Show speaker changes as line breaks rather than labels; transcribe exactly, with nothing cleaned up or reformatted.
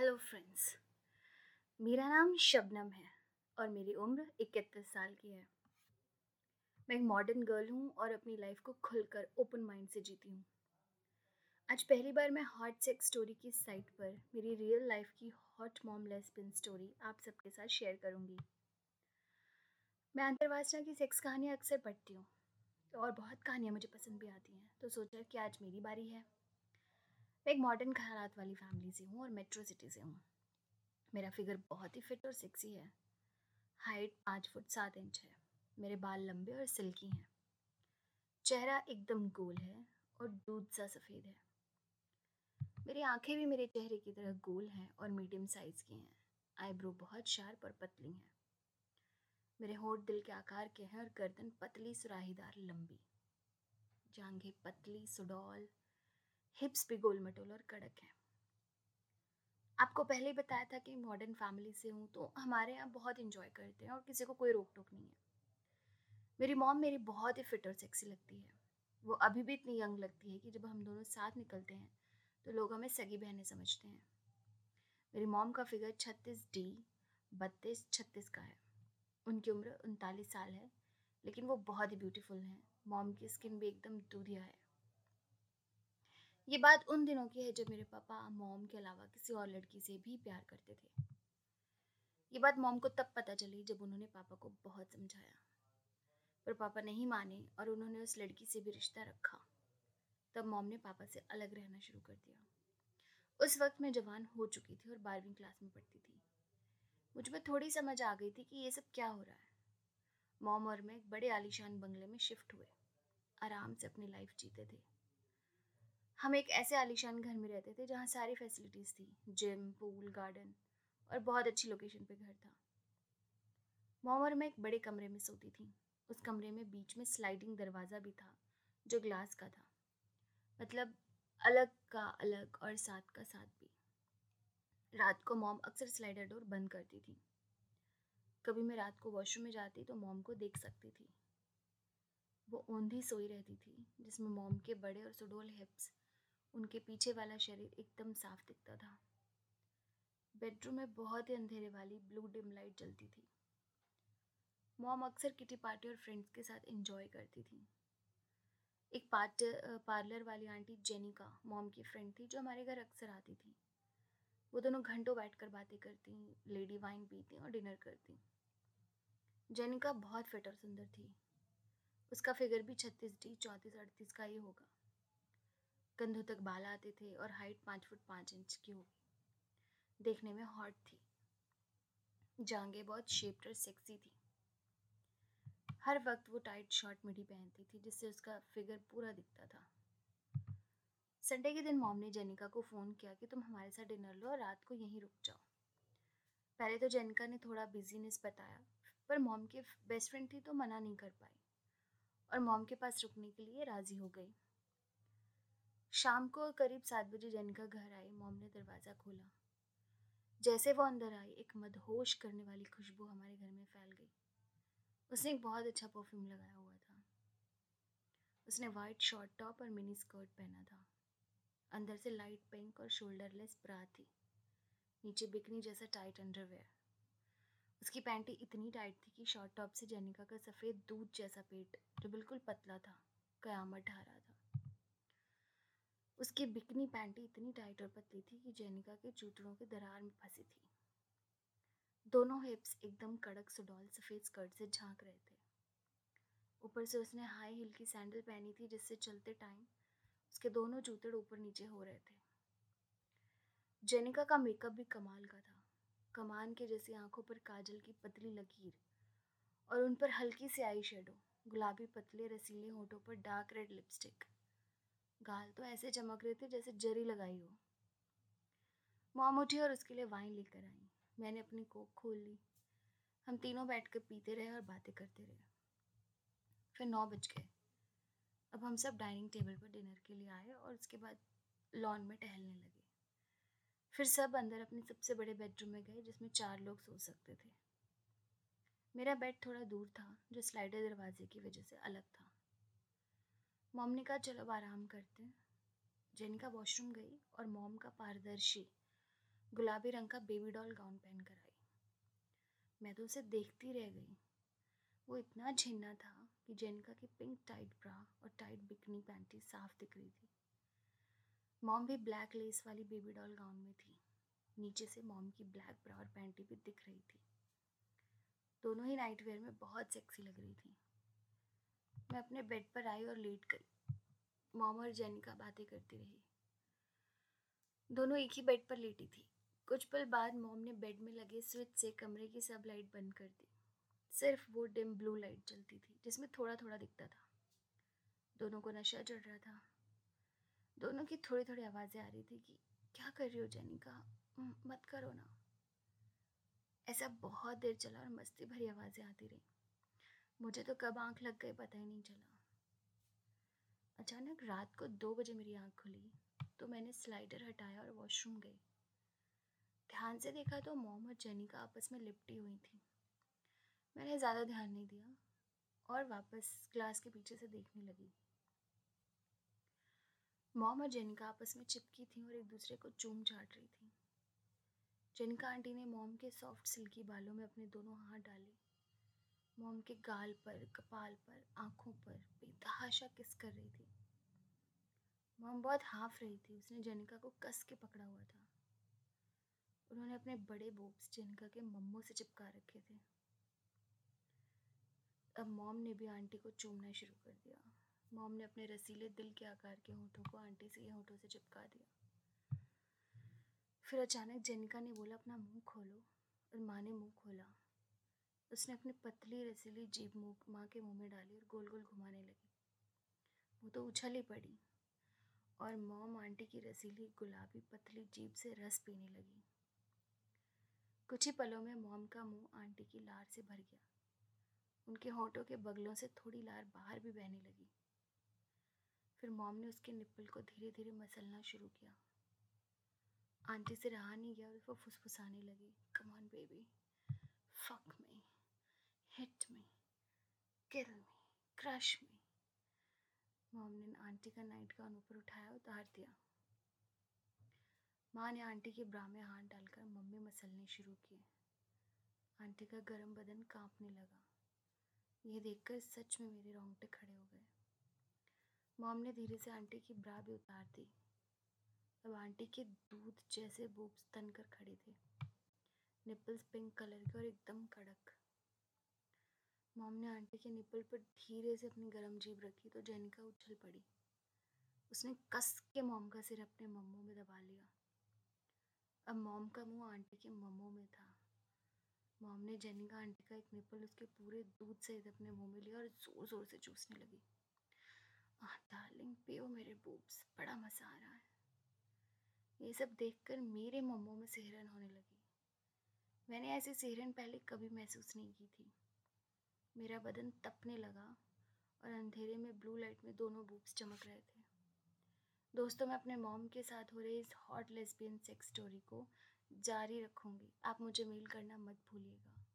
Hello friends. मेरा नाम शबनम है और मेरी उम्र इकतीस साल की है। मैं एक मॉडर्न गर्ल हूँ और अपनी लाइफ को खुलकर ओपन माइंड से जीती हूँ। आज पहली बार मैं हॉट सेक्स स्टोरी की साइट पर मेरी रियल लाइफ की हॉट मॉम लेस्बियन स्टोरी आप सबके साथ शेयर करूँगी। मैं अंतर्वासना की सेक्स कहानियाँ अक्सर पढ़ती हूँ और बहुत कहानियाँ मुझे पसंद भी आती हैं, तो सोचा कि आज मेरी बारी है। मैं एक मॉडर्न ख़यालात वाली फैमिली से हूँ और मेट्रो सिटी से हूँ। मेरा फिगर बहुत ही फिट और सेक्सी है। हाइट पाँच फुट सात इंच है। मेरे बाल लंबे और सिल्की हैं। चेहरा एकदम गोल है और दूध सा सफ़ेद है। मेरी आंखें भी मेरे चेहरे की तरह गोल हैं और मीडियम साइज़ की हैं। आईब्रो बहुत शार्प और पतली हैं। मेरे होंठ दिल के आकार के हैं और गर्दन पतली सुराहीदार लंबी। जांघें पतली सुडौल, हिप्स भी गोल मटोल और कड़क हैं। आपको पहले ही बताया था कि मॉडर्न फैमिली से हूँ, तो हमारे यहाँ बहुत इंजॉय करते हैं और किसी को कोई रोक टोक नहीं है। मेरी मॉम मेरी बहुत ही फिट और सेक्सी लगती है। वो अभी भी इतनी यंग लगती है कि जब हम दोनों साथ निकलते हैं तो लोग हमें सगी बहनें समझते हैं। मेरी मॉम का फिगर छत्तीस डी बत्तीस छत्तीस का है। उनकी उम्र उनतालीस साल है, लेकिन वो बहुत ही ब्यूटीफुल हैं। मॉम की स्किन भी एकदम दूधिया है। ये बात उन दिनों की है जब मेरे पापा मॉम के अलावा किसी और लड़की से भी प्यार करते थे। ये बात मॉम को तब पता चली जब उन्होंने पापा को बहुत समझाया, पर पापा नहीं माने और उन्होंने उस लड़की से भी रिश्ता रखा। तब मॉम ने पापा से अलग रहना शुरू कर दिया। उस वक्त मैं जवान हो चुकी थी और बारहवीं क्लास में पढ़ती थी। मुझ में थोड़ी समझ आ गई थी कि ये सब क्या हो रहा है। मॉम और मैं एक बड़े आलीशान बंगले में शिफ्ट हुए। आराम से अपनी लाइफ जीते थे। हम एक ऐसे आलीशान घर में रहते थे जहाँ सारी फैसिलिटीज़ थी, जिम, पूल, गार्डन और बहुत अच्छी लोकेशन पे घर था। मॉम और मैं एक बड़े कमरे में सोती थी। उस कमरे में बीच में स्लाइडिंग दरवाज़ा भी था जो ग्लास का था, मतलब अलग का अलग और साथ का साथ भी। रात को मॉम अक्सर स्लाइडर डोर बंद करती थी। कभी मैं रात को वॉशरूम में जाती तो मॉम को देख सकती थी। वो औंधी सोई रहती थी, जिसमें मॉम के बड़े और सुडौल हिप्स, उनके पीछे वाला शरीर एकदम साफ दिखता था। बेडरूम में बहुत ही अंधेरे वाली ब्लू डिम लाइट जलती थी। मॉम अक्सर किटी पार्टी और फ्रेंड्स के साथ एंजॉय करती थी। एक पार्ट पार्लर वाली आंटी जेनिका मॉम की फ्रेंड थी जो हमारे घर अक्सर आती थी। वो दोनों घंटों बैठकर बातें करती, लेडी वाइन पीती और डिनर करती। जेनिका बहुत फिट और सुंदर थी। उसका फिगर भी छत्तीस डी चौंतीस अड़तीस का ही होगा। कंधों तक बाल आते थे और हाइट पाँच फुट पाँच इंच की होगी। देखने में हॉट थी। जांघें बहुत शेप्ड और सेक्सी थी। हर वक्त वो टाइट शॉर्ट मिडी पहनती थी जिससे उसका फिगर पूरा दिखता था। संडे के दिन मॉम ने जेनिका को फ़ोन किया कि तुम हमारे साथ डिनर लो और रात को यहीं रुक जाओ। पहले तो जेनिका ने थोड़ा बिजीनेस बताया, पर मॉम की बेस्ट फ्रेंड थी तो मना नहीं कर पाई और मॉम के पास रुकने के लिए राज़ी हो गई। शाम को करीब सात बजे जेनिका घर आई। मॉम ने दरवाज़ा खोला। जैसे वो अंदर आई, एक मदहोश करने वाली खुशबू हमारे घर में फैल गई। उसने एक बहुत अच्छा परफ्यूम लगाया हुआ था। उसने वाइट शॉर्ट टॉप और मिनी स्कर्ट पहना था। अंदर से लाइट पिंक और शोल्डरलेस ब्रा थी, नीचे बिकनी जैसा टाइट अंडरवेयर। उसकी पैंटी इतनी टाइट थी कि शॉर्ट टॉप से जेनिका का सफ़ेद दूध जैसा पेट, जो बिल्कुल पतला था, कयामत ढा रहा था। उसकी बिकनी पैंटी इतनी टाइट और पतली थी कि जेनिका के जूतों के दरार में फंसी थी। दोनों हिप्स एकदम कड़क सुडौल सफ़ेद स्कर्ट से झांक रहे थे। ऊपर से उसने हाई हील की सैंडल पहनी थी जिससे चलते टाइम उसके दोनों जूते ऊपर नीचे हो रहे थे। जेनिका का मेकअप भी कमाल का था। कमान के जैसी आंखों पर काजल की पतली लकीर और उन पर हल्की सी आई शेडो, गुलाबी पतले रसीले होठों पर डार्क रेड लिपस्टिक। गाल तो ऐसे चमक रहे थे जैसे जरी लगाई हो। मॉम उठी और उसके लिए वाइन लेकर आई। मैंने अपनी कोक खोल ली। हम तीनों बैठकर पीते रहे और बातें करते रहे। फिर नौ बज गए। अब हम सब डाइनिंग टेबल पर डिनर के लिए आए और उसके बाद लॉन में टहलने लगे। फिर सब अंदर अपने सबसे बड़े बेडरूम में गए जिसमें चार लोग सो सकते थे। मेरा बेड थोड़ा दूर था, जो स्लाइडर दरवाजे की वजह से अलग था। मॉम ने कहा चलो अब आराम करते हैं। जेनिका वॉशरूम गई और मॉम का पारदर्शी गुलाबी रंग का बेबी डॉल गाउन पहन कर आई। मैं तो उसे देखती रह गई। वो इतना झिन्ना था कि जेनिका की पिंक टाइट ब्रा और टाइट बिकनी पैंटी साफ दिख रही थी। मॉम भी ब्लैक लेस वाली बेबी डॉल गाउन में थी। नीचे से मॉम की ब्लैक ब्रा और पैंटी भी दिख रही थी। दोनों ही नाइट वेयर में बहुत सेक्सी लग रही थी। मैं अपने बेड पर आई और लेट गई। मॉम और जेनिका बातें करती रही। दोनों एक ही बेड पर लेटी थी। कुछ पल बाद मॉम ने बेड में लगे स्विच से कमरे की सब लाइट बंद कर दी। सिर्फ वो डिम ब्लू लाइट जलती थी जिसमें थोड़ा थोड़ा दिखता था। दोनों को नशा चढ़ रहा था। दोनों की थोड़ी थोड़ी आवाज़ें आ रही थी कि क्या कर रही हो जेनिका, मत करो ना। ऐसा बहुत देर चला और मस्ती भरी आवाज़ें आती रही। मुझे तो कब आंख लग गई पता ही नहीं चला। अचानक रात को दो बजे मेरी आंख खुली तो मैंने स्लाइडर हटाया और वॉशरूम गई। ध्यान से देखा तो मॉम और जेनिका आपस में लिपटी हुई थी। मैंने ज़्यादा ध्यान नहीं दिया और वापस ग्लास के पीछे से देखने लगी। मॉम और जेनिका आपस में चिपकी थी और एक दूसरे को चूम चाट रही थी। जेनिका आंटी ने मॉम के सॉफ्ट सिल्की बालों में अपने दोनों हाथ डाले। मॉम के गाल पर, कपाल पर, आंखों पर बेतहाशा किस कर रही थी। मॉम बहुत हाँफ रही थी। उसने जेनिका को कस के पकड़ा हुआ था। उन्होंने अपने बड़े बोब्स जेनिका के मम्मों से चिपका रखे थे। अब मॉम ने भी आंटी को चूमना शुरू कर दिया। मॉम ने अपने रसीले दिल के आकार के होठों को आंटी से होठों से चिपका दिया। फिर अचानक जेनिका ने बोला अपना मुंह खोलो, और माँ ने मुंह खोला। उसने अपनी पतली रसीली जीभ मुंह माँ के मुंह में डाली और गोल गोल घुमाने लगी। वो तो उछल ही पड़ी और मॉम आंटी की रसीली गुलाबी पतली जीभ से रस पीने लगी। कुछ ही पलों में मॉम का मुंह आंटी की लार से भर गया। उनके होठों के बगलों से थोड़ी लार बाहर भी बहने लगी। फिर मॉम ने उसके निप्पल को धीरे धीरे मसलना शुरू किया। आंटी से रहा नहीं गया और वो फुसफुसाने लगी, come on baby, fuck me, hit me, kill me, crush me. Mom ने आंटी का नाइट गाउन ऊपर उठाया, उतार दिया। माँ ने आंटी के ब्रा में हाथ डालकर मम्मी मसलने शुरू किए। आंटी का गर्म बदन कांपने लगा। ये देखकर सच में मेरे रोंगटे खड़े हो गए। मॉम ने धीरे से आंटी की ब्रा भी उतार दी। अब आंटी के दूध जैसे बूब्स तनकर खड़े थे, निपल्स पिंक कलर के और एकदम कड़क। मॉम ने आंटी के निपल पर धीरे से अपनी गर्म जीभ रखी तो जेनिका उछल पड़ी। उसने कस के मॉम का सिर अपने मम्मों में दबा लिया। अब मॉम का मुंह आंटी के मम्मों में था। मॉम ने जेनिका आंटी का एक निपल उसके पूरे दूध सहित अपने मुंह में लिया और जोर जोर से चूसने लगी। आह डार्लिंग, पियो मेरे बूब्स, बड़ा मजा आ रहा है। ये सब देखकर मेरे मम्मों में सिहरन होने लगी। मैंने ऐसी सिहरन पहले कभी महसूस नहीं की थी। मेरा बदन तपने लगा और अंधेरे में ब्लू लाइट में दोनों बूब्स चमक रहे थे। दोस्तों, मैं अपने मॉम के साथ हो रही इस हॉट लेस्बियन सेक्स स्टोरी को जारी रखूँगी। आप मुझे मेल करना मत भूलिएगा।